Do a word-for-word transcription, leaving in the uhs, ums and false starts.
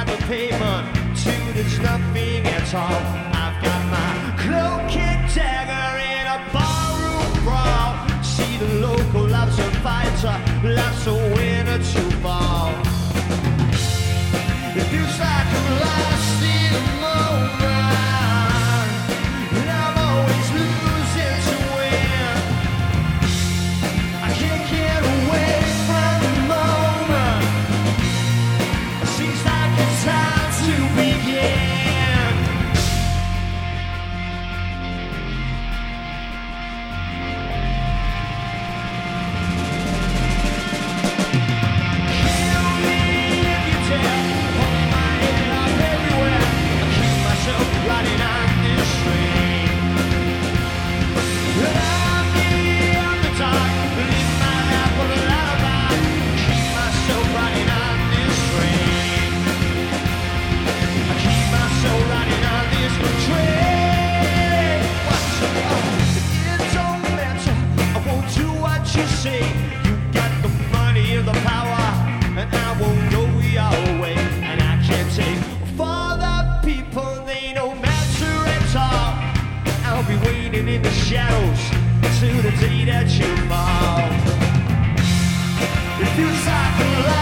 the pavement till there's nothing at all. I've got my cloak and dagger in a barroom brawl. See the local loves a fighter, loves a winner to fall. It feels like I'm lost in a moment, and I'm always losing to win. I can't get away from the moment. It seems like it's time to begin. Kill me if you dare. Hold my head up everywhere. I keep myself riding on this train. I'm the underdog, live my life with a lullaby. Keep myself riding on this train. I keep myself riding on this train. What's up? It don't matter. I won't do what you say. You got the money and the power, and I won't go your way. And I can't take for the people, they no matter at all. I'll be waiting in the shadows till the day that you fall. It feels like a lie.